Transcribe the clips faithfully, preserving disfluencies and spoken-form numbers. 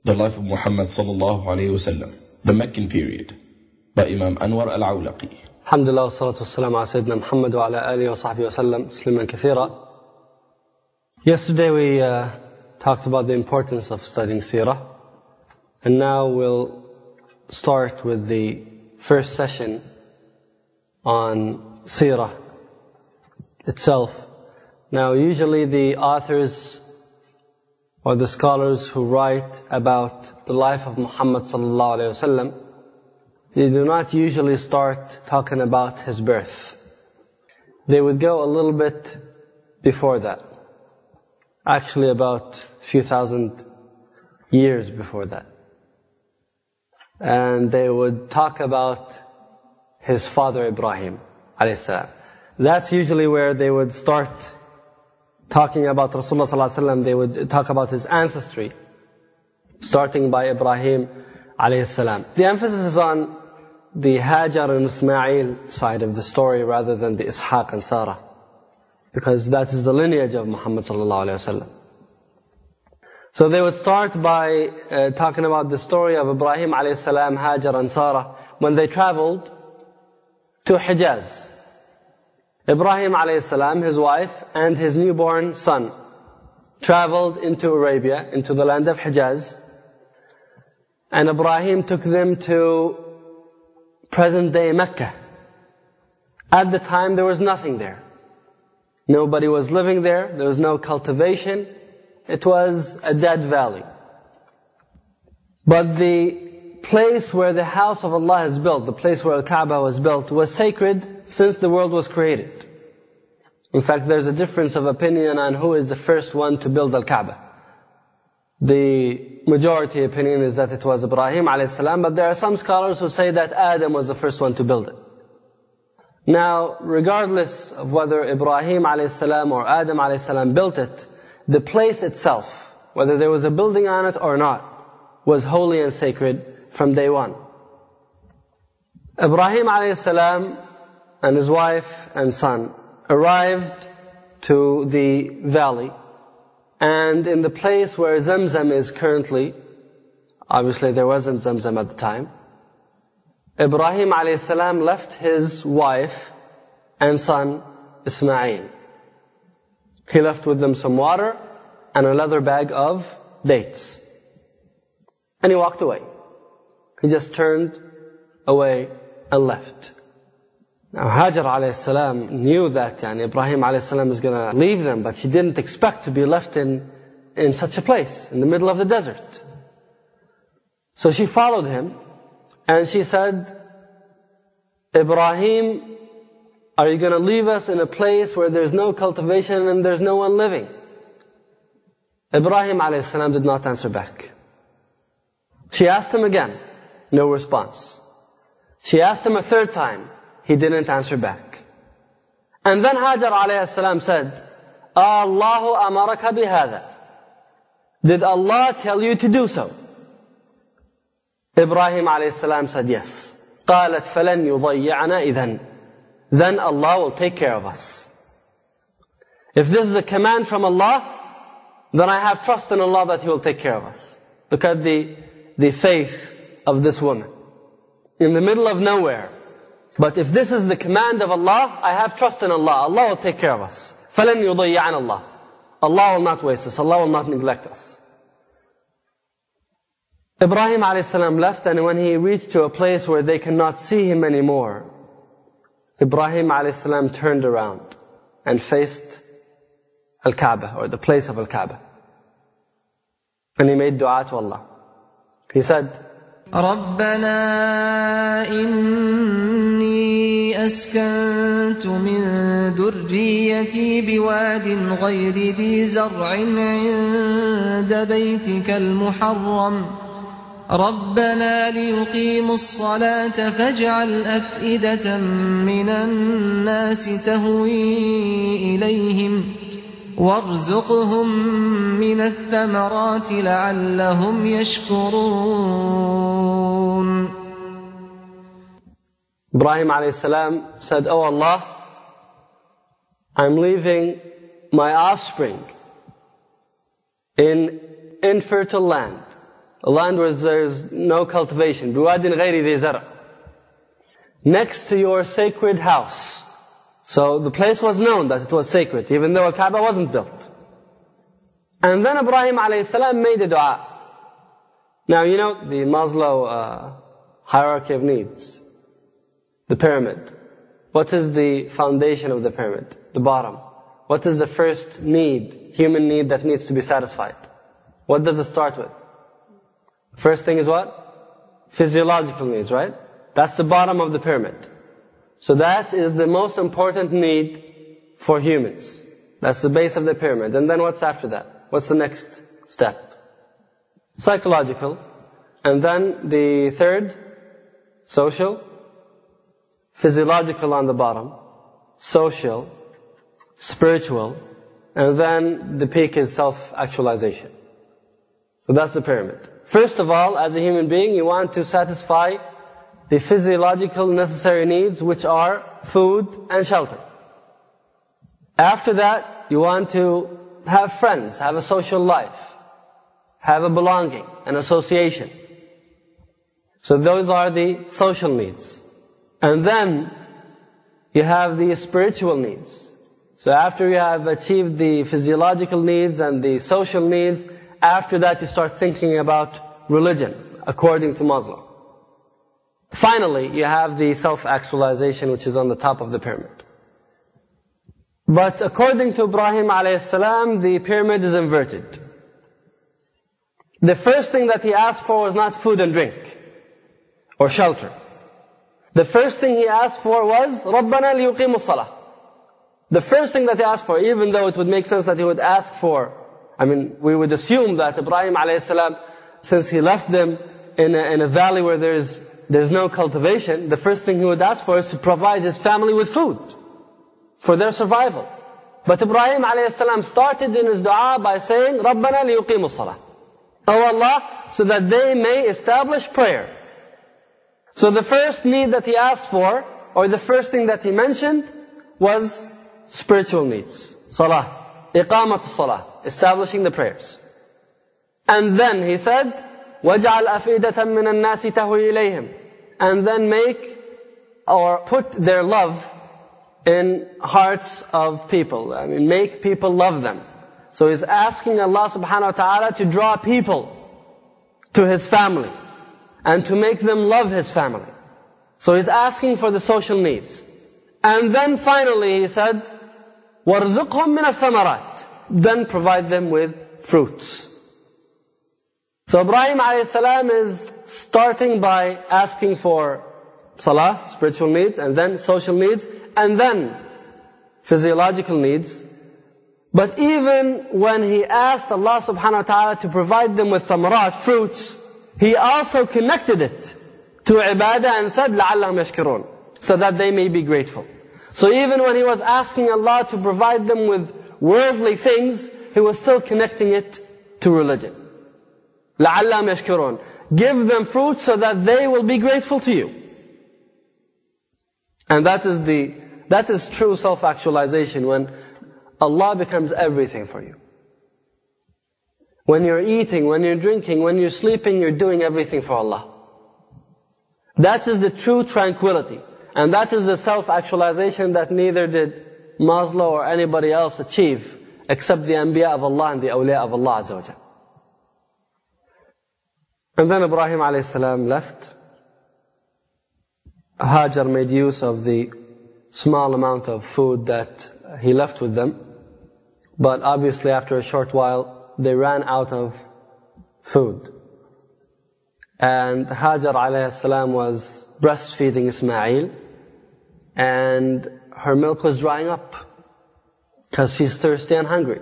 The Life of Muhammad sallallahu alayhi wasallam, the Meccan period, by Imam Anwar al-Awlaqi. Alhamdulillah, wa salatu wassalamu ala Sayyidina Muhammad wa ala alihi wa sahbihi wa sallam, tasliman kathira. Yesterday we uh, talked about the importance of studying seerah, and now we'll start with the first session on seerah itself. Now usually the authors or the scholars who write about the life of Muhammad sallallahu alaihi wasallam, they do not usually start talking about his birth. They would go a little bit before that. Actually about a few thousand years before that. And they would talk about his father Ibrahim alayhi salam. That's usually where they would start talking about Rasulullah sallallahu alaihi wasallam. They would talk about his ancestry, starting by Ibrahim alayhi salam. The emphasis is on the Hajar and Ismail side of the story rather than the Ishaq and Sarah, because that is the lineage of Muhammad sallallahu alaihi wasallam. So they would start by uh, talking about the story of Ibrahim alayhi salam, Hajar and Sarah when they traveled to Hijaz. Ibrahim alayhi salam, his wife, and his newborn son traveled into Arabia, into the land of Hijaz. And Ibrahim took them to present-day Mecca. At the time there was nothing there. Nobody was living there. There was no cultivation. It was a dead valley. But the place where the house of Allah is built, the place where Al-Kaaba was built, was sacred since the world was created. In fact, there's a difference of opinion on who is the first one to build Al-Kaaba. The majority opinion is that it was Ibrahim alayhi salam, but there are some scholars who say that Adam was the first one to build it. Now, regardless of whether Ibrahim alayhi salam or Adam alayhi salam built it, the place itself, whether there was a building on it or not, was holy and sacred from day one. Ibrahim alayhi salam and his wife and son arrived to the valley, and in the place where Zamzam is currently, obviously there wasn't Zamzam at the time, Ibrahim alayhi salam left his wife and son Ismail. He left with them some water and a leather bag of dates. And he walked away. He just turned away and left. Now Hajar alayhi salam knew that yani, Ibrahim alayhi salam was going to leave them, but she didn't expect to be left in, in such a place, in the middle of the desert. So she followed him and she said, Ibrahim, are you going to leave us in a place where there's no cultivation and there's no one living? Ibrahim alayhi salam did not answer back. She asked him again, no response. She asked him a third time, he didn't answer back. And then Hajar alayhi salam said, Allahu amaraka bihada. Did Allah tell you to do so? Ibrahim alayhi salam said yes. قالت فلن يضيعنا إذن. Then Allah will take care of us. If this is a command from Allah, then I have trust in Allah that He will take care of us. Look at the, the faith of this woman. In the middle of nowhere. But if this is the command of Allah, I have trust in Allah. Allah will take care of us. فَلَنْ يُضَيِّعَنَ Allah. Allah will not waste us. Allah will not neglect us. Ibrahim alayhi salam left, and when he reached to a place where they cannot see him anymore, Ibrahim alayhi salam turned around and faced Al-Kaaba, or the place of Al-Kaaba. And he made dua to Allah. He said, رَبَّنَا إِنِّي أَسْكَنْتُ مِنْ ذُرِّيَّتِي بِوَادٍ غَيْرِ ذِي زَرْعٍ عِنْدَ بَيْتِكَ الْمُحَرَّمِ رَبَّنَا لِيُقِيمُوا الصَّلَاةَ فَاجْعَلْ أَفْئِدَةً مِنَ النَّاسِ تَهْوِي إِلَيْهِمْ وَارْزُقْهُمْ مِنَ الثَّمَرَاتِ لَعَلَّهُمْ يَشْكُرُونَ. Ibrahim alayhi salam said, Oh Allah, I'm leaving my offspring in infertile land, a land where there's no cultivation. بِوَادٍ غَيْرِ ذِي زَرْعٍ. Next to your sacred house. So the place was known that it was sacred, even though a Kaaba wasn't built. And then Ibrahim alayhi salam made a dua. Now you know the Maslow uh, hierarchy of needs. The pyramid. What is the foundation of the pyramid? The bottom. What is the first need, human need that needs to be satisfied? What does it start with? First thing is what? Physiological needs, right? That's the bottom of the pyramid. So that is the most important need for humans. That's the base of the pyramid. And then what's after that? What's the next step? Psychological. And then the third, social. Physiological on the bottom. Social. Spiritual. And then the peak is self-actualization. So that's the pyramid. First of all, as a human being, you want to satisfy the physiological necessary needs, which are food and shelter. After that, you want to have friends, have a social life, have a belonging, an association. So those are the social needs. And then you have the spiritual needs. So after you have achieved the physiological needs and the social needs, after that you start thinking about religion, according to Maslow. Finally, you have the self-actualization, which is on the top of the pyramid. But according to Ibrahim alayhi salam, the pyramid is inverted. The first thing that he asked for was not food and drink, or shelter. The first thing he asked for was, رَبَّنَا لِيُقِيمُوا الصَّلَاةِ. The first thing that he asked for, even though it would make sense that he would ask for, I mean, we would assume that Ibrahim alayhi salam, since he left them in a, in a valley where there's There's no cultivation, the first thing he would ask for is to provide his family with food for their survival. But Ibrahim alayhi salam started in his dua by saying, رَبَّنَا لِيُقِيمُوا الصَّلَاةِ. Oh Allah, so that they may establish prayer. So the first need that he asked for, or the first thing that he mentioned, was spiritual needs. Salah. Iqamat as-salah. Establishing the prayers. And then he said, وَجْعَلْ أَفْئِدَةً مِّنَ النَّاسِ تَهْوِي إِلَيْهِمْ. And then make or put their love in hearts of people. I mean, make people love them. So he's asking Allah subhanahu wa ta'ala to draw people to his family and to make them love his family. So he's asking for the social needs. And then finally he said, وَارْزُقْهُمْ مِنَ الثَّمَرَاتِ. Then provide them with fruits. So Ibrahim alayhi salam is starting by asking for salah, spiritual needs, and then social needs, and then physiological needs. But even when he asked Allah subhanahu wa ta'ala to provide them with thamarat, fruits, he also connected it to ibadah and said, لَعَلَّهُمْ يَشْكُرُونَ, so that they may be grateful. So even when he was asking Allah to provide them with worldly things, he was still connecting it to religion. لَعَلَّهُمْ يَشْكُرُونَ. Give them fruit so that they will be grateful to you. And that is the, that is true self-actualization, when Allah becomes everything for you. When you're eating, when you're drinking, when you're sleeping, you're doing everything for Allah. That is the true tranquility. And that is the self-actualization that neither did Maslow or anybody else achieve, except the Anbiya of Allah and the Awliya of Allah Azza wa Jalla. And then Ibrahim alayhi salam left. Hajar made use of the small amount of food that he left with them. But obviously after a short while, they ran out of food. And Hajar alayhi salam was breastfeeding Ismail, and her milk was drying up because she's thirsty and hungry.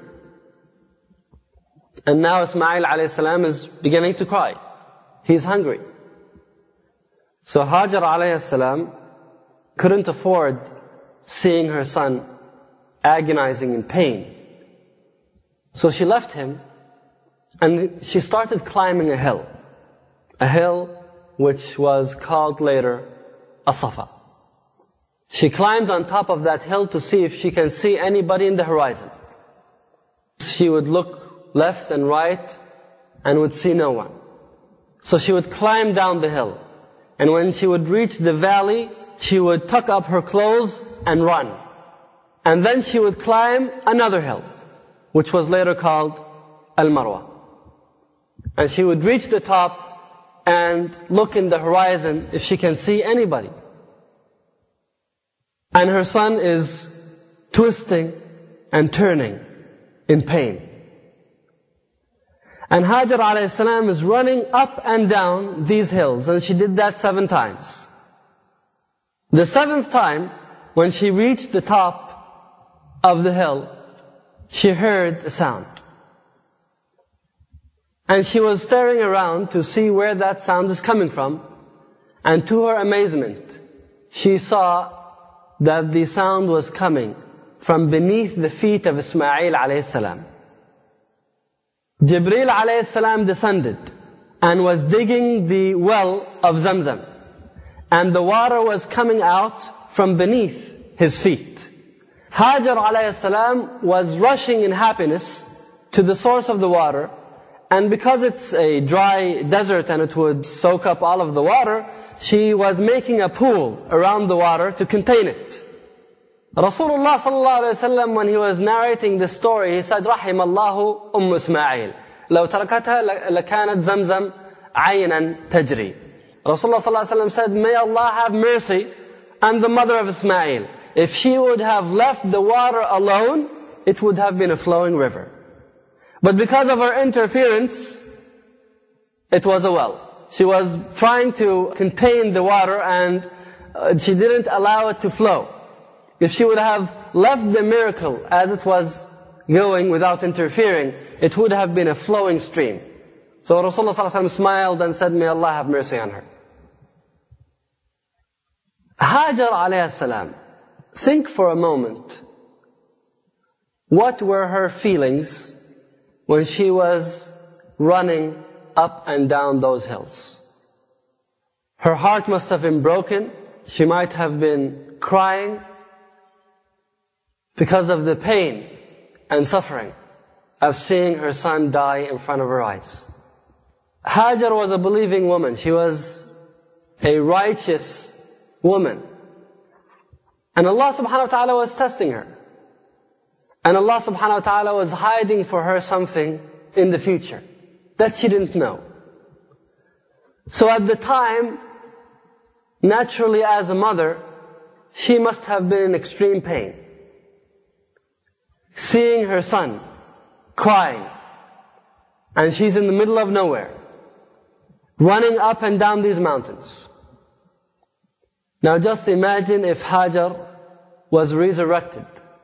And now Ismail alayhi salam is beginning to cry. He's hungry. So Hajar alayhi salam couldn't afford seeing her son agonizing in pain. So she left him and she started climbing a hill. A hill which was called later As-Safa. She climbed on top of that hill to see if she can see anybody in the horizon. She would look left and right and would see no one. So she would climb down the hill. And when she would reach the valley, she would tuck up her clothes and run. And then she would climb another hill, which was later called Al-Marwa. And she would reach the top and look in the horizon if she can see anybody. And her son is twisting and turning in pain. And Hajar alayhi salam is running up and down these hills, and she did that seven times. The seventh time, when she reached the top of the hill, she heard a sound. And she was staring around to see where that sound is coming from. And to her amazement, she saw that the sound was coming from beneath the feet of Ismail alayhi salam. Jibreel alayhi salam descended and was digging the well of Zamzam. And the water was coming out from beneath his feet. Hajar alayhi salam was rushing in happiness to the source of the water. And because it's a dry desert and it would soak up all of the water, she was making a pool around the water to contain it. Rasulullah sallallahu alayhi wa sallam, when he was narrating this story, he said, رحم الله أم إسماعيل لو تركتها لكانت زمزم عينا تجري. Rasulullah sallallahu alayhi wa sallam said, may Allah have mercy on the mother of Ismail. If she would have left the water alone, it would have been a flowing river. But because of her interference, it was a well. She was trying to contain the water and she didn't allow it to flow. If she would have left the miracle as it was going without interfering, it would have been a flowing stream. So Rasulullah sallallahu alaihi wasallam smiled and said, may Allah have mercy on her. Hajar alayhi salam, think for a moment, what were her feelings when she was running up and down those hills? Her heart must have been broken. She might have been crying because of the pain and suffering of seeing her son die in front of her eyes. Hajar was a believing woman. She was a righteous woman. And Allah subhanahu wa ta'ala was testing her. And Allah subhanahu wa ta'ala was hiding for her something in the future that she didn't know. So at the time, naturally as a mother, she must have been in extreme pain. Seeing her son crying, and she's in the middle of nowhere, running up and down these mountains. Now just imagine if Hajar was resurrected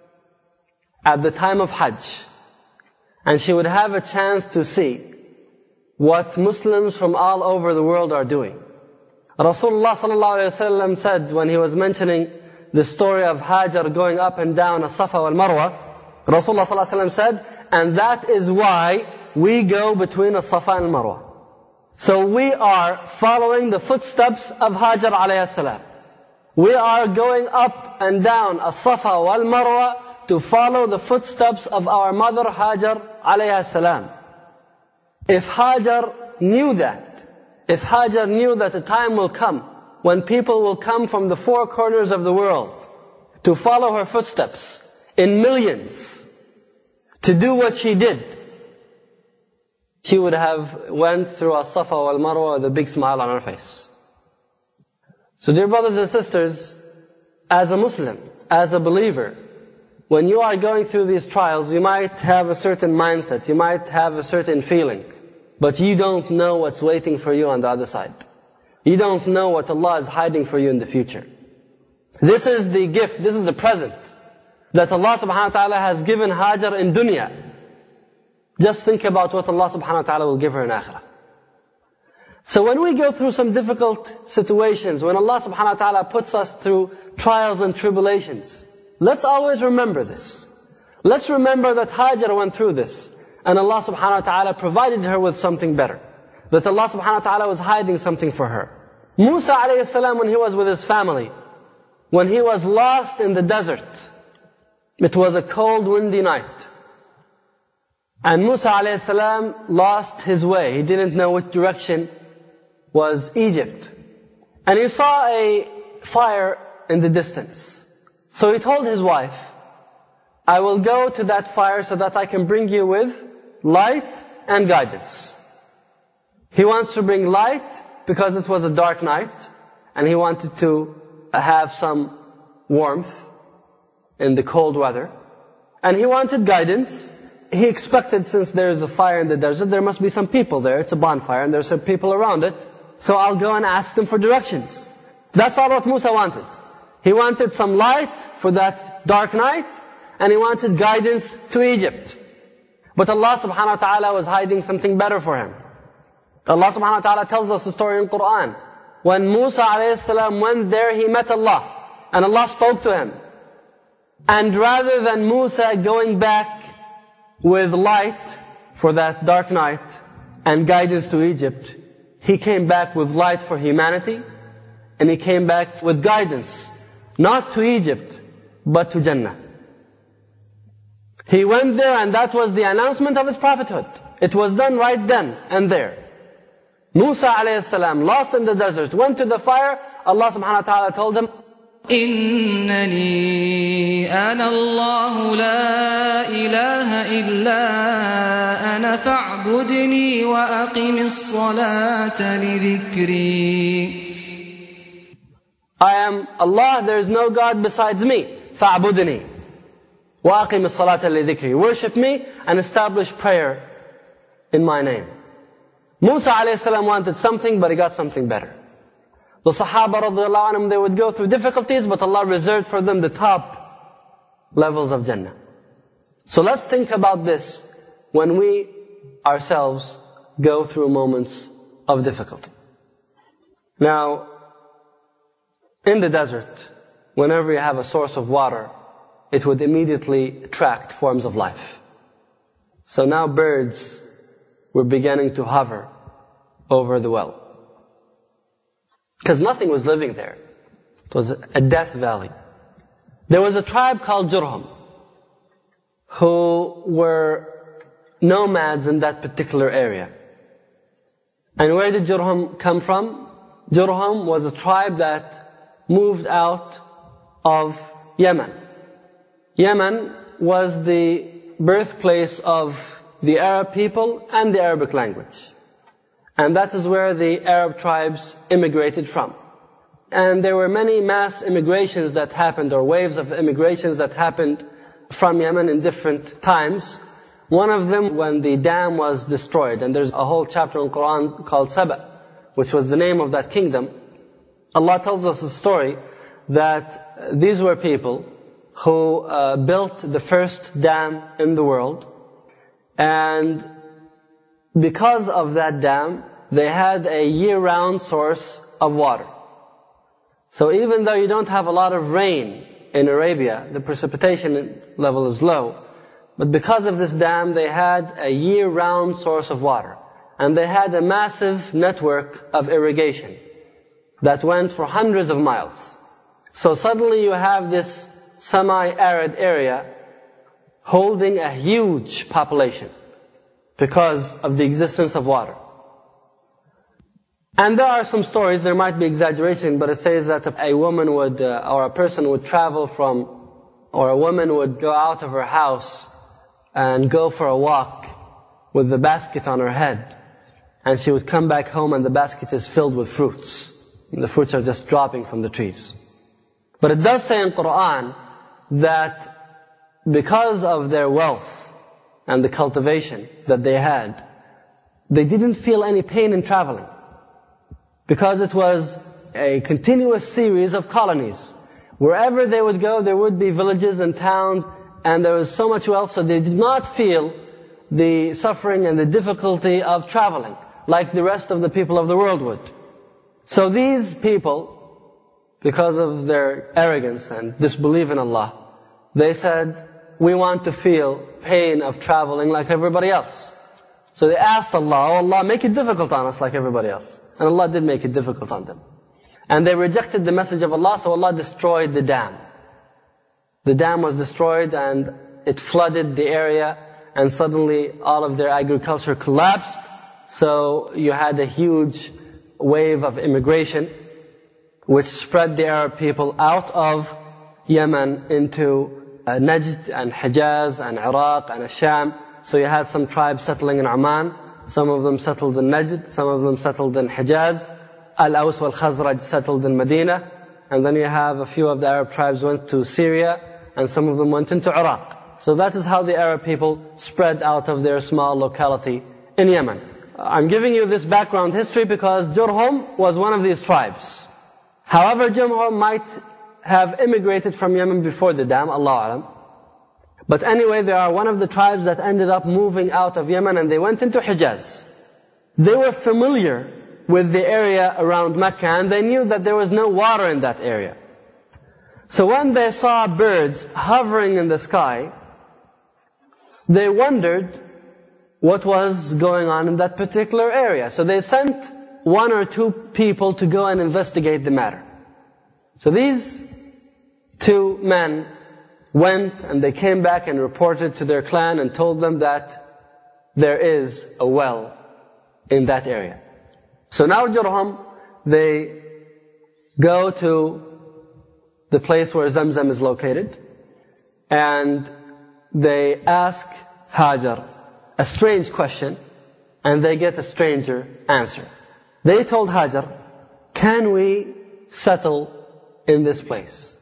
at the time of Hajj, and she would have a chance to see what Muslims from all over the world are doing. Rasulullah sallallahu alaihi wasallam said when he was mentioning the story of Hajar going up and down as-Safa wal Marwa, Rasulullah sallallahu alaihi wasallam said, and that is why we go between as-Safa and Marwa. So we are following the footsteps of Hajar alayhi salam. We are going up and down as-Safa wal Marwa to follow the footsteps of our mother Hajar alayhi salam. If Hajar knew that, if Hajar knew that a time will come when people will come from the four corners of the world to follow her footsteps in millions to do what she did, she would have went through as-Safa wal Marwa with a big smile on her face. So dear brothers and sisters, as a Muslim, as a believer, when you are going through these trials, you might have a certain mindset, you might have a certain feeling, but you don't know what's waiting for you on the other side. You don't know what Allah is hiding for you in the future. This is the gift, this is the present that Allah subhanahu wa ta'ala has given Hajar in dunya. Just think about what Allah subhanahu wa ta'ala will give her in akhirah. So when we go through some difficult situations, when Allah subhanahu wa ta'ala puts us through trials and tribulations, let's always remember this. Let's remember that Hajar went through this, and Allah subhanahu wa ta'ala provided her with something better. That Allah subhanahu wa ta'ala was hiding something for her. Musa alayhi salam, when he was with his family, when he was lost in the desert, it was a cold, windy night. And Musa alayhi salam lost his way. He didn't know which direction was Egypt. And he saw a fire in the distance. So he told his wife, I will go to that fire so that I can bring you with light and guidance. He wants to bring light because it was a dark night and he wanted to have some warmth in the cold weather. And he wanted guidance. He expected, since there is a fire in the desert, there must be some people there. It's a bonfire and there's some people around it. So I'll go and ask them for directions. That's all what Musa wanted. He wanted some light for that dark night, and he wanted guidance to Egypt. But Allah subhanahu wa ta'ala was hiding something better for him. Allah subhanahu wa ta'ala tells us a story in Quran. When Musa alayhi salam went there, he met Allah. And Allah spoke to him. And rather than Musa going back with light for that dark night and guidance to Egypt, he came back with light for humanity, and he came back with guidance, not to Egypt, but to Jannah. He went there, and that was the announcement of his prophethood. It was done right then and there. Musa alayhi salam, lost in the desert, went to the fire. Allah subhanahu wa ta'ala told him, إِنَّنِي أَنَا اللَّهُ لَا إِلَهَ إِلَّا أَنَا فَاعْبُدْنِي وَأَقِمِ الصَّلَاةَ لِذِكْرِي. I am Allah, there is no God besides me. فَاعْبُدْنِي وَأَقِمِ الصَّلَاةَ لِذِكْرِي. Worship me and establish prayer in my name. Musa alayhi salam wanted something, but he got something better. The Sahaba radiallahu anhum, they would go through difficulties, but Allah reserved for them the top levels of Jannah. So let's think about this when we ourselves go through moments of difficulty. Now, in the desert, whenever you have a source of water, it would immediately attract forms of life. So now birds were beginning to hover over the well. Because nothing was living there. It was a death valley. There was a tribe called Jurhum, who were nomads in that particular area. And where did Jurhum come from? Jurhum was a tribe that moved out of Yemen. Yemen was the birthplace of the Arab people and the Arabic language. And that is where the Arab tribes immigrated from. And there were many mass immigrations that happened, or waves of immigrations that happened from Yemen in different times. One of them when the dam was destroyed. And there's a whole chapter in Quran called Saba, which was the name of that kingdom. Allah tells us a story that these were people who uh, built the first dam in the world. And because of that dam, they had a year-round source of water. So even though you don't have a lot of rain in Arabia, the precipitation level is low, but because of this dam, they had a year-round source of water. And they had a massive network of irrigation that went for hundreds of miles. So suddenly you have this semi-arid area holding a huge population because of the existence of water. And there are some stories, there might be exaggeration, but it says that a woman would, uh, or a person would travel from, or a woman would go out of her house and go for a walk with the basket on her head. And she would come back home and the basket is filled with fruits. And the fruits are just dropping from the trees. But it does say in Quran that because of their wealth and the cultivation that they had, they didn't feel any pain in traveling. Because it was a continuous series of colonies. Wherever they would go, there would be villages and towns, and there was so much wealth, so they did not feel the suffering and the difficulty of traveling, like the rest of the people of the world would. So these people, because of their arrogance and disbelief in Allah, they said, we want to feel pain of traveling like everybody else. So they asked Allah, oh Allah, make it difficult on us like everybody else. And Allah did make it difficult on them. And they rejected the message of Allah, so Allah destroyed the dam. The dam was destroyed and it flooded the area, and suddenly all of their agriculture collapsed. So you had a huge wave of immigration which spread the Arab people out of Yemen into uh, Najd and Hijaz and Iraq and Sham. So you had some tribes settling in Oman, some of them settled in Najd, some of them settled in Hijaz, Al-Aws wal Khazraj settled in Medina, and then you have a few of the Arab tribes went to Syria, and some of them went into Iraq. So that is how the Arab people spread out of their small locality in Yemen. I'm giving you this background history because Jurhum was one of these tribes. However, Jurhum might have immigrated from Yemen before the dam, Allahu Alam. But anyway, they are one of the tribes that ended up moving out of Yemen, and they went into Hijaz. They were familiar with the area around Mecca, and they knew that there was no water in that area. So when they saw birds hovering in the sky, they wondered what was going on in that particular area. So they sent one or two people to go and investigate the matter. So these two men went and they came back and reported to their clan and told them that there is a well in that area. So now Jurhum, they go to the place where Zamzam is located, and they ask Hajar a strange question, and they get a stranger answer. They told Hajar, can we settle in this place?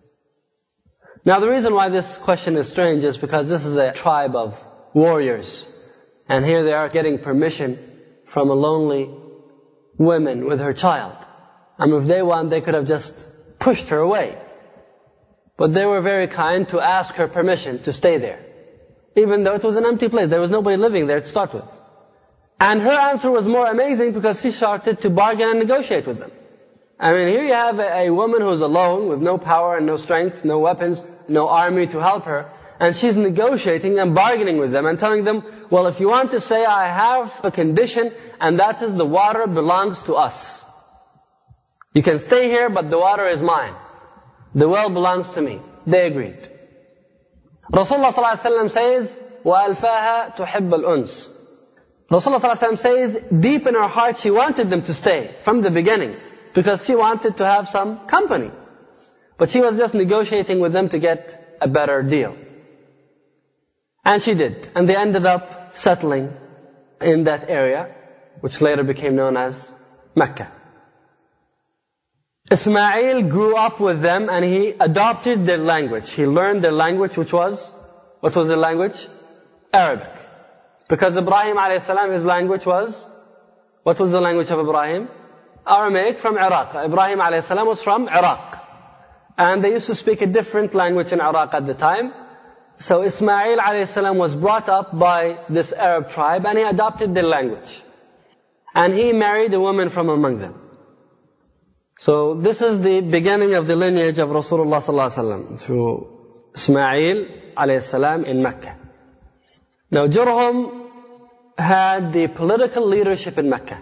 Now the reason why this question is strange is because this is a tribe of warriors, and here they are getting permission from a lonely woman with her child. I mean, if they want, they could have just pushed her away. But they were very kind to ask her permission to stay there, even though it was an empty place. There was nobody living there to start with. And her answer was more amazing because she started to bargain and negotiate with them. I mean, here you have a, a woman who's alone with no power and no strength, no weapons, no army to help her. And she's negotiating and bargaining with them and telling them, well, if you want to say, I have a condition, and that is the water belongs to us. You can stay here, but the water is mine. The well belongs to me. They agreed. Rasulullah sallallahu alaihi wasallam says, وَأَلْفَاهَا تُحِبَّ الْأُنْسِ. Rasulullah sallallahu alaihi wasallam says, deep in her heart she wanted them to stay from the beginning, because she wanted to have some company. But she was just negotiating with them to get a better deal. And she did. And they ended up settling in that area, which later became known as Mecca. Ismail grew up with them and he adopted their language. He learned their language, which was, what was their language? Arabic. Because Ibrahim alayhi salam, his language was, what was the language of Ibrahim? Aramaic from Iraq. Ibrahim alayhi salam was from Iraq. And they used to speak a different language in Iraq at the time. So Ismail alayhi salam was brought up by this Arab tribe and he adopted their language. And he married a woman from among them. So this is the beginning of the lineage of Rasulullah sallallahu alaihi wasallam through Ismail alayhi salam in Mecca. Now Jurhum had the political leadership in Mecca.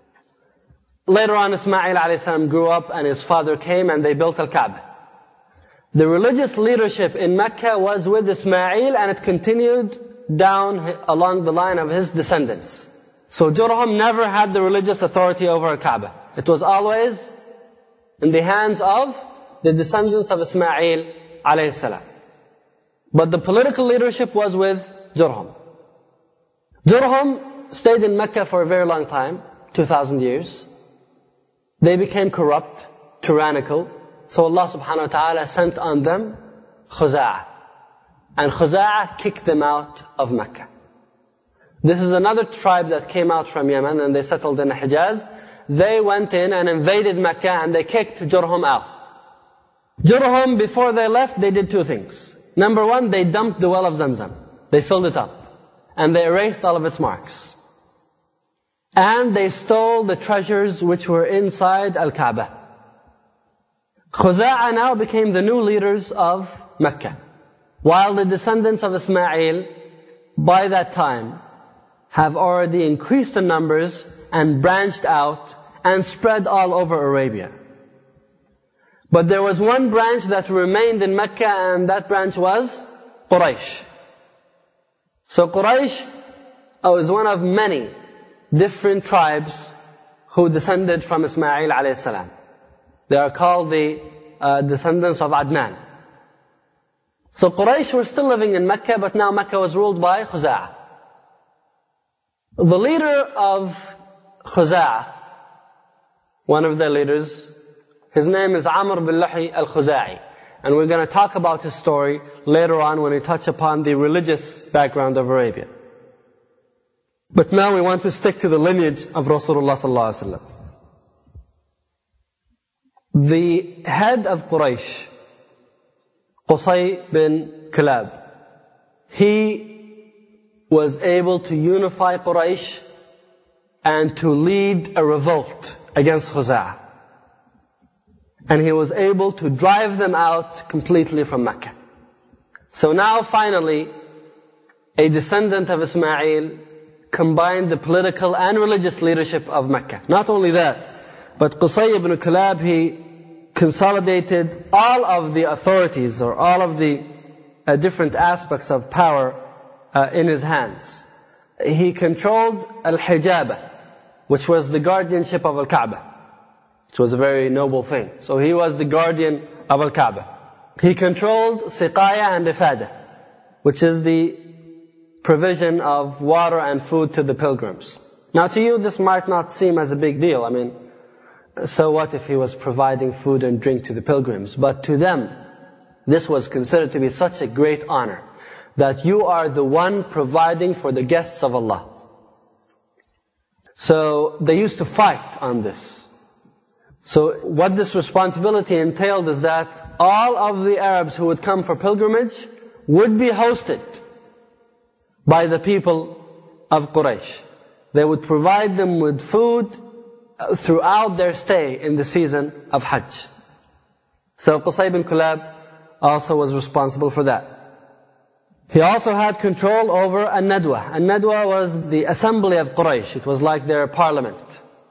Later on Ismail alayhi salam grew up and his father came and they built Al-Kaaba. The religious leadership in Mecca was with Ismail and it continued down along the line of his descendants. So Jurhum never had the religious authority over Al-Kaaba. It was always in the hands of the descendants of Ismail alayhi salam. But the political leadership was with Jurhum. Jurhum stayed in Mecca for a very long time, two thousand years. They became corrupt, tyrannical. So Allah subhanahu wa ta'ala sent on them Khuza'ah. And Khuza'ah kicked them out of Mecca. This is another tribe that came out from Yemen and they settled in Hijaz. They went in and invaded Mecca and they kicked Jurhum out. Jurhum, before they left, they did two things. Number one, they dumped the well of Zamzam. They filled it up. And they erased all of its marks. And they stole the treasures which were inside Al-Kaaba. Khuza'ah now became the new leaders of Mecca. While the descendants of Ismail, by that time, have already increased in numbers and branched out and spread all over Arabia. But there was one branch that remained in Mecca, and that branch was Quraysh. So Quraysh was one of many different tribes who descended from Ismail alayhi salam. They are called the uh, descendants of Adnan. So Quraysh were still living in Mecca, but now Mecca was ruled by Khuza'ah. The leader of Khuza'ah, one of their leaders, his name is Amr bin Luhay al-Khuza'i. And we're going to talk about his story later on when we touch upon the religious background of Arabia. But now we want to stick to the lineage of Rasulullah sallallahu alaihi wasallam. The head of Quraysh, Qusay bin Kilab, he was able to unify Quraysh and to lead a revolt against Khuza'ah. And he was able to drive them out completely from Mecca. So now finally, a descendant of Ismail combined the political and religious leadership of Mecca. Not only that, but Qusay ibn Kilab, he consolidated all of the authorities or all of the uh, different aspects of power uh, in his hands. He controlled al-hijaba, which was the guardianship of al-Kaaba, which was a very noble thing. So he was the guardian of al-Kaaba. He controlled siqaya and ifada, which is the provision of water and food to the pilgrims. Now to you this might not seem as a big deal. I mean, so what if he was providing food and drink to the pilgrims? But to them, this was considered to be such a great honor, that you are the one providing for the guests of Allah. So they used to fight on this. So what this responsibility entailed is that all of the Arabs who would come for pilgrimage would be hosted by the people of Quraysh. They would provide them with food throughout their stay in the season of Hajj. So Qusay bin Kilab also was responsible for that. He also had control over An-Nadwa. An-Nadwa was the assembly of Quraysh. It was like their parliament.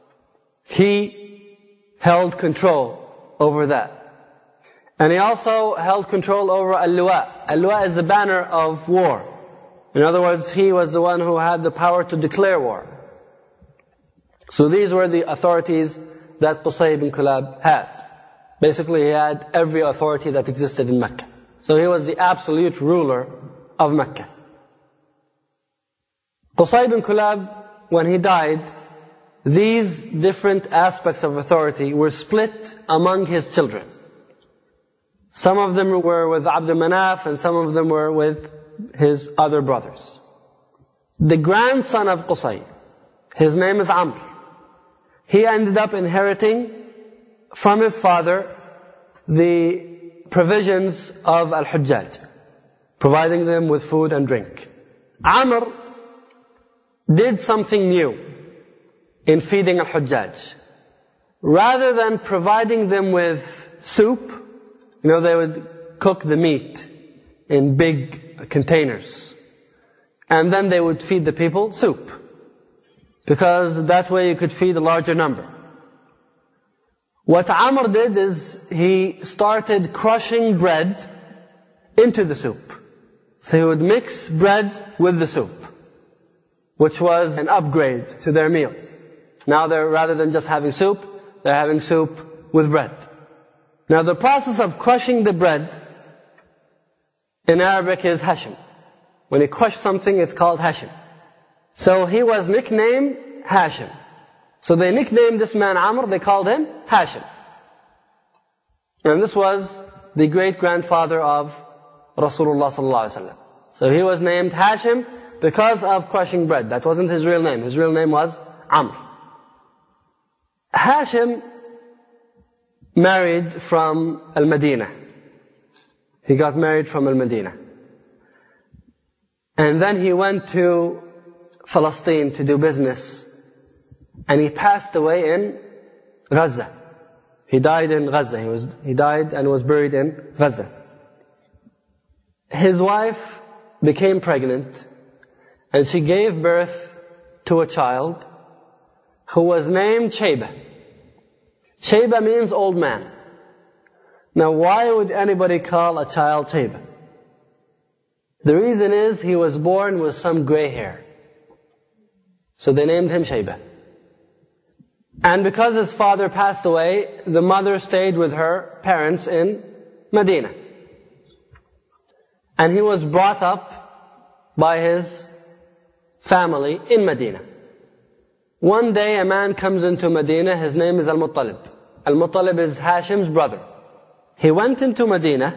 He held control over that. And he also held control over Al-Luwa. Al-Luwa is the banner of war. In other words, he was the one who had the power to declare war. So these were the authorities that Qusay bin Kilab had. Basically, he had every authority that existed in Mecca. So he was the absolute ruler of Mecca. Qusay bin Kilab, when he died, these different aspects of authority were split among his children. Some of them were with Abd Manaf and some of them were with his other brothers. The grandson of Qusay, his name is Amr. He ended up inheriting from his father the provisions of Al-Hujjaj, providing them with food and drink. Amr did something new in feeding Al-Hujjaj. Rather than providing them with soup, you know, they would cook the meat in big containers. And then they would feed the people soup. Because that way you could feed a larger number. What Amr did is he started crushing bread into the soup. So he would mix bread with the soup, which was an upgrade to their meals. Now they're, rather than just having soup, they're having soup with bread. Now the process of crushing the bread in Arabic is hashim. When you crush something, it's called hashim. So he was nicknamed Hashim. So they nicknamed this man Amr, they called him Hashim. And this was the great-grandfather of Rasulullah sallallahu alaihi wasallam. So he was named Hashim because of crushing bread. That wasn't his real name. His real name was Amr. Hashim married from Al-Madinah. He got married from Al-Madinah. And then he went to Palestine to do business. And he passed away in Gaza. He died in Gaza. He was, he died and was buried in Gaza. His wife became pregnant and she gave birth to a child who was named Shayba. Shayba means old man. Now why would anybody call a child Shayba? The reason is he was born with some gray hair. So they named him Shayba. And because his father passed away, the mother stayed with her parents in Medina. And he was brought up by his family in Medina. One day a man comes into Medina, his name is Al-Muttalib. Al-Muttalib is Hashim's brother. He went into Medina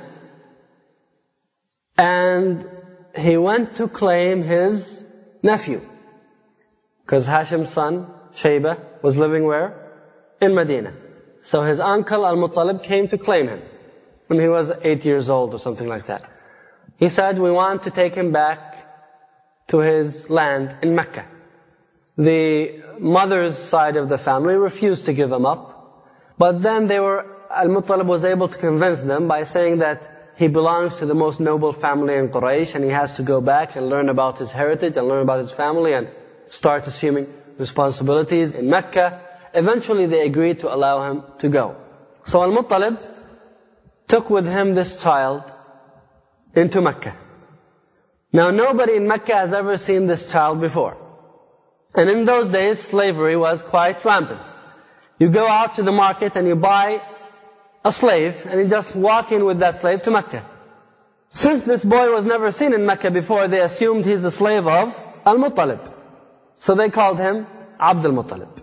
and he went to claim his nephew. Because Hashim's son, Shayba, was living where? In Medina. So his uncle Al-Muttalib came to claim him when he was eight years old or something like that. He said, we want to take him back to his land in Mecca. The mother's side of the family refused to give him up. But then they were, Al-Muttalib was able to convince them by saying that he belongs to the most noble family in Quraysh and he has to go back and learn about his heritage and learn about his family and start assuming responsibilities in Mecca. Eventually they agreed to allow him to go. So Al-Muttalib took with him this child into Mecca. Now nobody in Mecca has ever seen this child before. And in those days slavery was quite rampant. You go out to the market and you buy a slave and you just walk in with that slave to Mecca. Since this boy was never seen in Mecca before, they assumed he's the slave of Al-Muttalib. So they called him Abd al-Muttalib.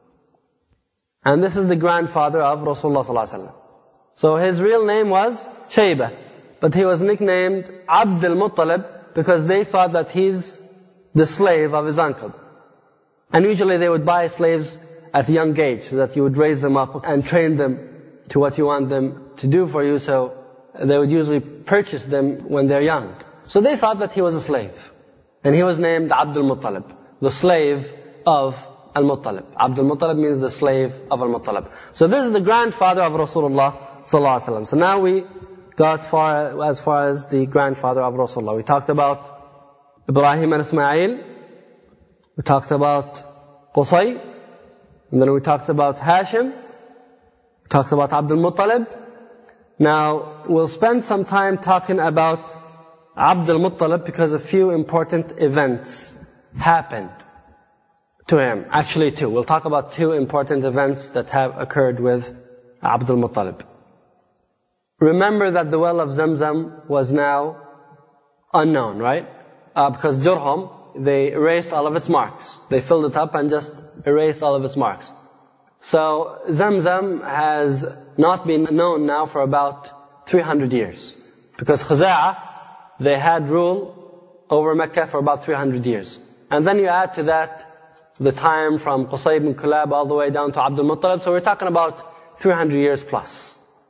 And this is the grandfather of Rasulullah sallallahu alaihi wasallam. So his real name was Shayba, but he was nicknamed Abd al-Muttalib because they thought that he's the slave of his uncle. And usually they would buy slaves at a young age so that you would raise them up and train them to what you want them to do for you. So they would usually purchase them when they're young. So they thought that he was a slave. And he was named Abd al-Muttalib, the slave of Al-Muttalib. Abd al-Muttalib means the slave of Al-Muttalib. So this is the grandfather of Rasulullah sallallahu alaihi wasallam. So now we got far as far as the grandfather of Rasulullah. We talked about Ibrahim and Ismail. We talked about Qusay. And then we talked about Hashim. We talked about Abd al-Muttalib. Now we'll spend some time talking about Abd al-Muttalib because a few important events happened to him. Actually two. We'll talk about two important events that have occurred with Abd al-Muttalib. Remember that the well of Zamzam was now unknown, right? Uh, because Jurhum, they erased all of its marks. They filled it up and just erased all of its marks. So Zamzam has not been known now for about three hundred years. Because Khuza'ah, they had rule over Mecca for about three hundred years. And then you add to that the time from Qusay ibn Kulab all the way down to Abd al-Muttalib. So we're talking about three hundred years plus.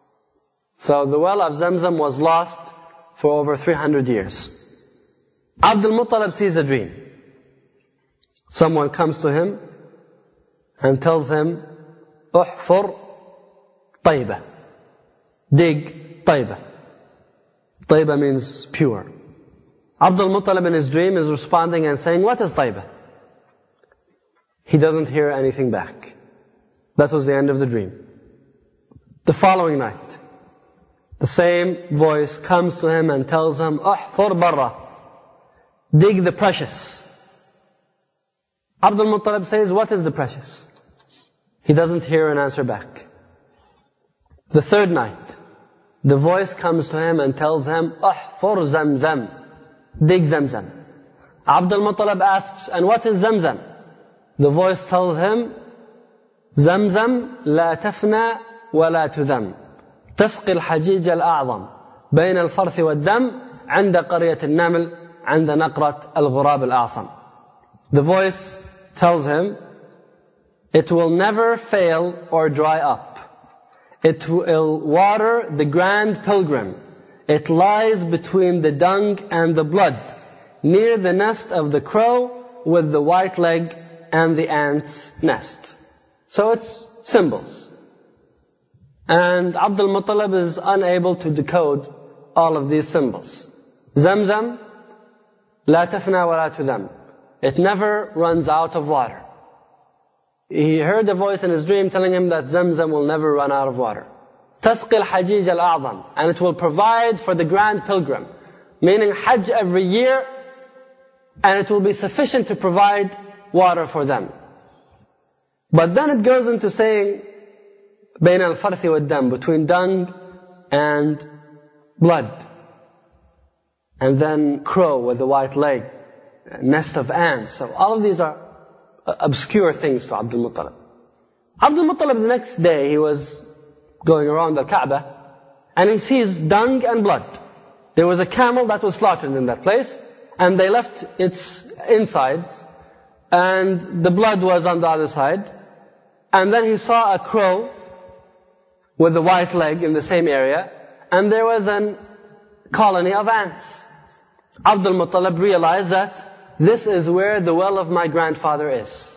So the well of Zamzam was lost for over three hundred years. Abd al-Muttalib sees a dream. Someone comes to him and tells him, Uhfur Tayba. Dig Tayba. Tayba means pure. Abd al-Muttalib in his dream is responding and saying, what is Tayba? He doesn't hear anything back. That was the end of the dream. The following night, the same voice comes to him and tells him, Uhfur Barra. Dig the precious. Abd al-Muttalib says, what is the precious? He doesn't hear an answer back. The third night, the voice comes to him and tells him, Uhfur Zamzam. Dig Zamzam. Abd al-Muttalib asks, and what is Zamzam? The voice tells him, Zamzam la tafna wa la tudam. تسقي الحجيج الأعظم بين الفرث والدم عند قرية النمل عند نقرة الغراب الأعصم. The voice tells him, it will never fail or dry up. It will water the grand pilgrim. It lies between the dung and the blood, near the nest of the crow with the white leg and the ant's nest. So it's symbols. And Abd al-Muttalib is unable to decode all of these symbols. Zamzam, la tafna wa la tudam. It never runs out of water. He heard a voice in his dream telling him that Zamzam will never run out of water. Tasqi al-hajij al-a'zam. And it will provide for the grand pilgrim. Meaning Hajj every year, and it will be sufficient to provide water for them. But then it goes into saying, بين الفرث والدم, between dung and blood. And then crow with the white leg, nest of ants. So all of these are obscure things to Abdul Muttalib. Abdul Muttalib, the next day, he was going around the Kaaba, and he sees dung and blood. There was a camel that was slaughtered in that place, and they left its insides, and the blood was on the other side. And then he saw a crow with a white leg in the same area, and there was a colony of ants. Abdul Muttalib realized that this is where the well of my grandfather is.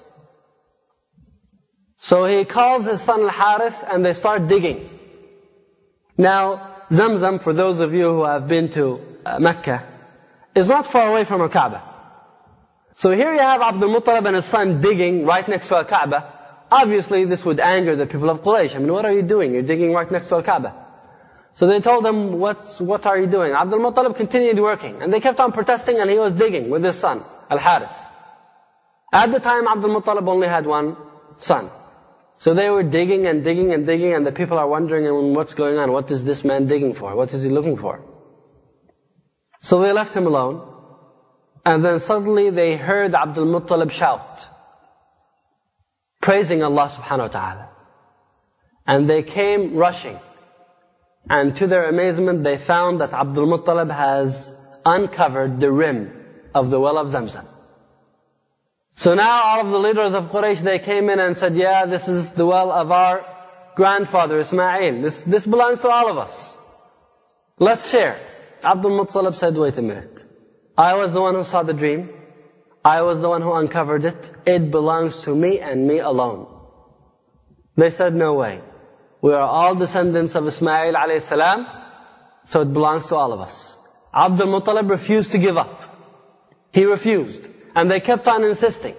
So he calls his son Al-Harith, and they start digging. Now, Zamzam, for those of you who have been to uh, Mecca, is not far away from Al-Kaaba. So here you have Abdul Muttalib and his son digging right next to Al-Kaaba. Obviously this would anger the people of Quraysh. I mean, what are you doing? You're digging right next to Al-Kaaba. So they told him, What's, what are you doing? Abdul Muttalib continued working. And they kept on protesting, and he was digging with his son, Al-Harith. At the time, Abdul Muttalib only had one son. So they were digging and digging and digging, and the people are wondering, what's going on? What is this man digging for? What is he looking for? So they left him alone. And then suddenly they heard Abdul Muttalib shout, praising Allah subhanahu wa ta'ala. And they came rushing. And to their amazement, they found that Abdul Muttalib has uncovered the rim of the well of Zamzam. So now all of the leaders of Quraysh, they came in and said, yeah, this is the well of our grandfather Ismail. This, this belongs to all of us. Let's share. Abdul Muttalib said, wait a minute. I was the one who saw the dream. I was the one who uncovered it. It belongs to me and me alone. They said, no way. We are all descendants of Ismail alayhi salam, so it belongs to all of us. Abdul Muttalib refused to give up. He refused. And they kept on insisting.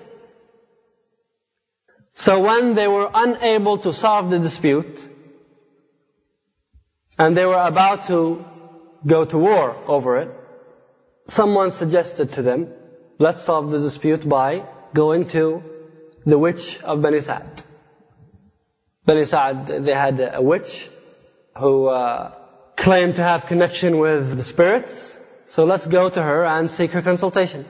So when they were unable to solve the dispute, and they were about to go to war over it, someone suggested to them, let's solve the dispute by going to the witch of Bani Sa'd. Bani Sa'd, they had a witch who uh, claimed to have connection with the spirits. So let's go to her and seek her consultation.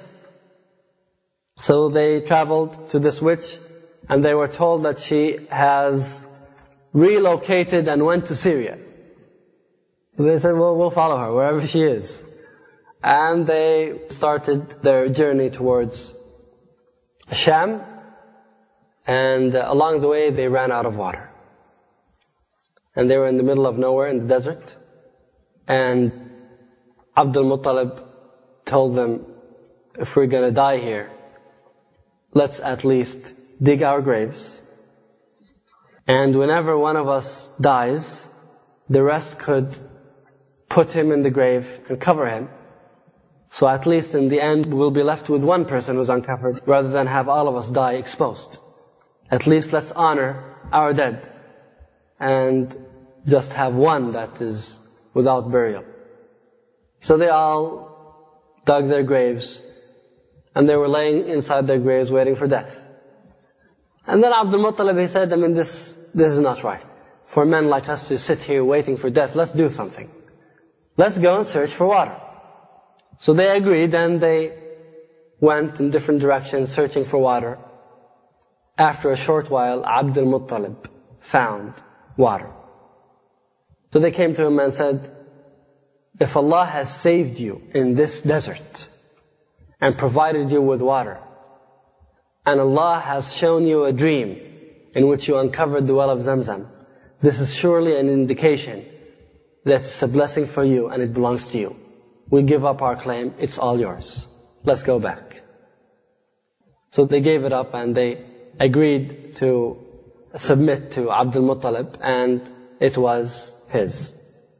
So they traveled to this witch, and they were told that she has relocated and went to Syria. So they said, well, we'll follow her wherever she is. And they started their journey towards Sham, and along the way they ran out of water. And they were in the middle of nowhere in the desert. And Abdul Muttalib told them, if we're going to die here, let's at least dig our graves. And whenever one of us dies, the rest could put him in the grave and cover him. So at least in the end, we'll be left with one person who's uncovered, rather than have all of us die exposed. At least let's honor our dead and just have one that is without burial. So they all dug their graves, and they were laying inside their graves waiting for death. And then Abdul Muttalib, he said, I mean, this, this is not right. For men like us to sit here waiting for death, let's do something. Let's go and search for water. So they agreed, and they went in different directions searching for water. After a short while, Abdul Muttalib found water. So they came to him and said, if Allah has saved you in this desert and provided you with water, and Allah has shown you a dream in which you uncovered the well of Zamzam, this is surely an indication that it's a blessing for you and it belongs to you. We give up our claim, it's all yours. Let's go back. So they gave it up, and they agreed to submit to Abdul Muttalib, and it was his.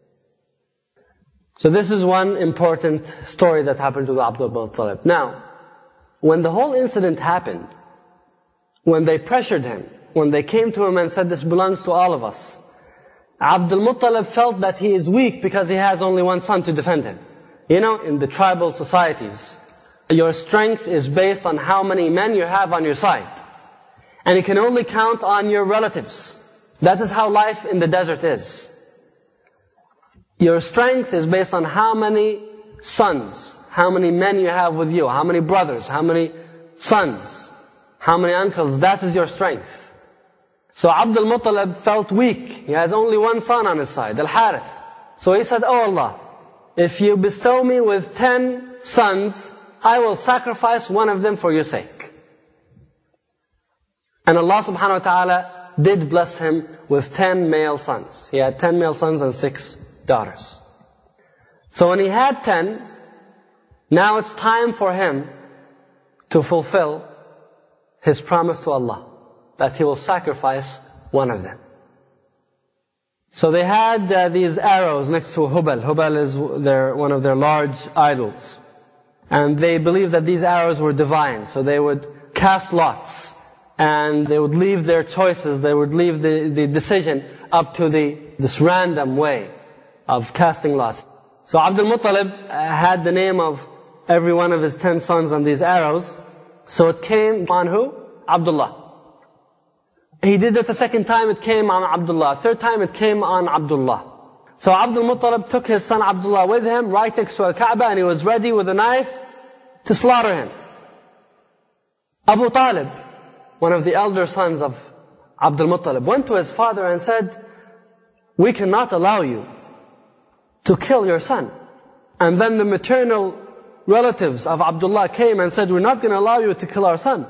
So this is one important story that happened to Abdul Muttalib. Now, when the whole incident happened, when they pressured him, when they came to him and said, this belongs to all of us, Abdul Muttalib felt that he is weak because he has only one son to defend him. You know, in the tribal societies, your strength is based on how many men you have on your side. And you can only count on your relatives. That is how life in the desert is. Your strength is based on how many sons, how many men you have with you, how many brothers, how many sons, how many uncles. That is your strength. So Abdul Muttalib felt weak. He has only one son on his side, Al-Harith. So he said, "Oh Allah, if you bestow me with ten sons, I will sacrifice one of them for your sake." And Allah subhanahu wa ta'ala did bless him with ten male sons. He had ten male sons and six daughters. So when he had ten, now it's time for him to fulfill his promise to Allah, that he will sacrifice one of them. So they had uh, these arrows next to Hubal. Hubal is their, one of their large idols. And they believed that these arrows were divine. So they would cast lots. And they would leave their choices, they would leave the, the decision up to the this random way of casting lots. So Abdul Muttalib had the name of every one of his ten sons on these arrows. So it came on who? Abdullah. He did it the second time, it came on Abdullah. Third time it came on Abdullah. So Abdul Muttalib took his son Abdullah with him right next to Al-Kaaba, and he was ready with a knife to slaughter him. Abu Talib, one of the elder sons of Abdul Muttalib, went to his father and said, "We cannot allow you to kill your son." And then the maternal relatives of Abdullah came and said, "We're not going to allow you to kill our son."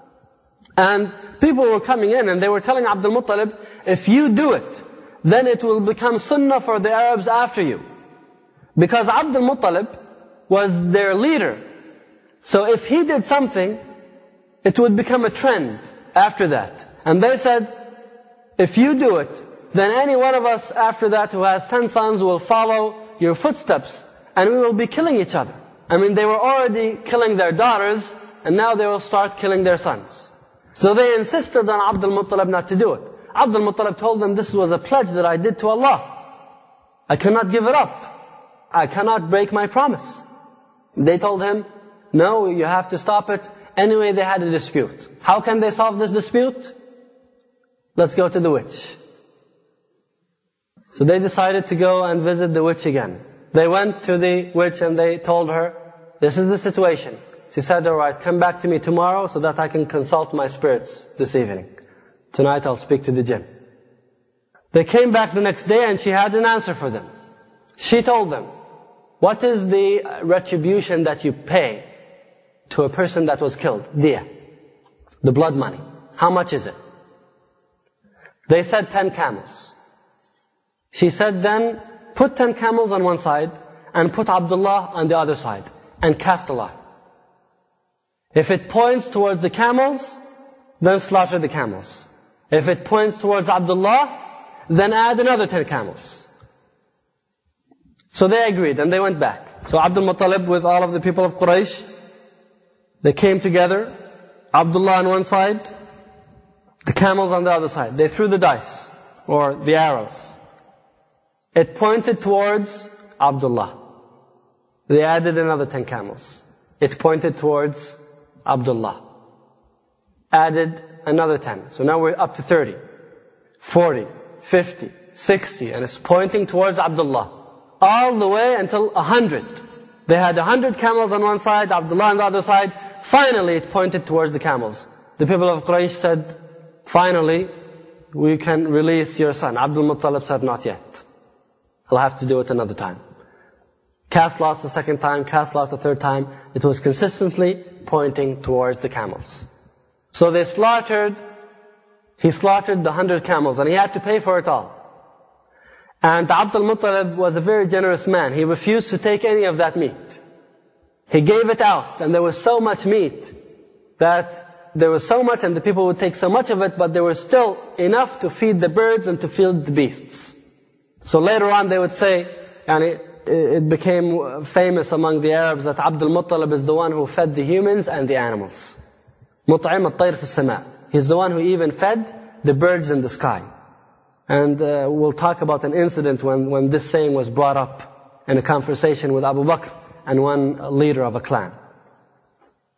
And people were coming in and they were telling Abdul Muttalib, "If you do it, then it will become sunnah for the Arabs after you." Because Abdul Muttalib was their leader. So if he did something, it would become a trend after that. And they said, "If you do it, then any one of us after that who has ten sons will follow your footsteps, and we will be killing each other." I mean, they were already killing their daughters, and now they will start killing their sons. So they insisted on Abdul Muttalib not to do it. Abdul Muttalib told them, "This was a pledge that I did to Allah. I cannot give it up. I cannot break my promise." They told him, "No, you have to stop it." Anyway, they had a dispute. How can they solve this dispute? Let's go to the witch. So they decided to go and visit the witch again. They went to the witch and they told her, "This is the situation." She said, "All right, come back to me tomorrow so that I can consult my spirits this evening. Tonight I'll speak to the jinn." They came back the next day and she had an answer for them. She told them, "What is the retribution that you pay to a person that was killed? Diya, the blood money. How much is it?" They said ten camels. She said, "Then put ten camels on one side and put Abdullah on the other side and cast a lot. If it points towards the camels, then slaughter the camels. If it points towards Abdullah, then add another ten camels." So they agreed and they went back. So Abdul Muttalib with all of the people of Quraysh, they came together, Abdullah on one side, the camels on the other side. They threw the dice, or the arrows. It pointed towards Abdullah. They added another ten camels. It pointed towards Abdullah. Added another ten. So now we're up to thirty, forty, fifty, sixty, and it's pointing towards Abdullah. All the way until a hundred. They had a hundred camels on one side, Abdullah on the other side. Finally it pointed towards the camels. The people of Quraysh said, "Finally, we can release your son." Abdul Muttalib said, "Not yet. I'll have to do it another time." Cast lots the second time, cast lots the third time. It was consistently pointing towards the camels. So they slaughtered, he slaughtered the hundred camels and he had to pay for it all. And Abdul Muttalib was a very generous man. He refused to take any of that meat. He gave it out, and there was so much meat that there was so much and the people would take so much of it, but there was still enough to feed the birds and to feed the beasts. So later on they would say, and it, it became famous among the Arabs that Abdul Muttalib is the one who fed the humans and the animals. مطعم الطير في السماء. He's the one who even fed the birds in the sky. And uh, we'll talk about an incident when, when this saying was brought up in a conversation with Abu Bakr and one leader of a clan.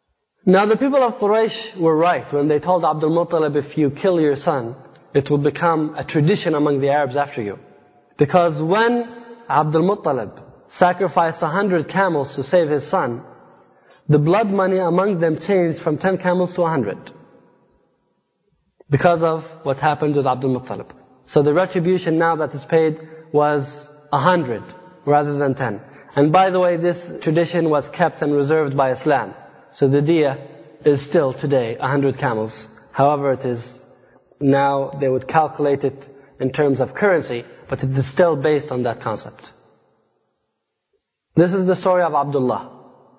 Now the people of Quraysh were right when they told Abdul Muttalib, if you kill your son, it will become a tradition among the Arabs after you. Because when Abdul Muttalib sacrificed a hundred camels to save his son, the blood money among them changed from ten camels to a hundred. Because of what happened with Abdul Muttalib. So the retribution now that is paid was a hundred rather than ten. And by the way, this tradition was kept and reserved by Islam. So the diya is still today a hundred camels. However, it is now, they would calculate it in terms of currency, but it is still based on that concept. This is the story of Abdullah.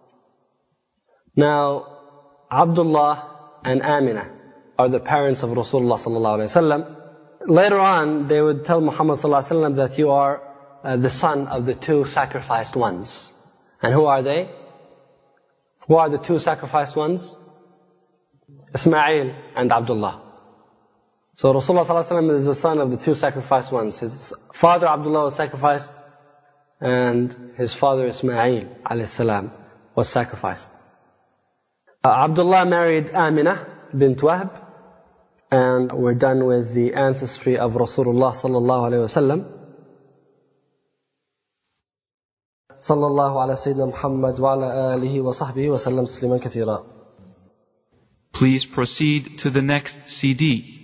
Now, Abdullah and Amina are the parents of Rasulullah sallallahu alaihi wasallam. Later on, they would tell Muhammad sallallahu alaihi wasallam that you are uh, the son of the two sacrificed ones. And who are they? Who are the two sacrificed ones? Ismail and Abdullah. So Rasulullah sallallahu alaihi wasallam is the son of the two sacrificed ones. His father Abdullah was sacrificed, and his father Ismail alayhi salam was sacrificed. Uh, Abdullah married Amina bint Wahb, and we're done with the ancestry of Rasulullah sallallahu alaihi wasallam. Sallallahu ala Sayyidina Muhammad wa ala alihi wa sahbihi wa sallam tasliman kathira. Please proceed to the next C D.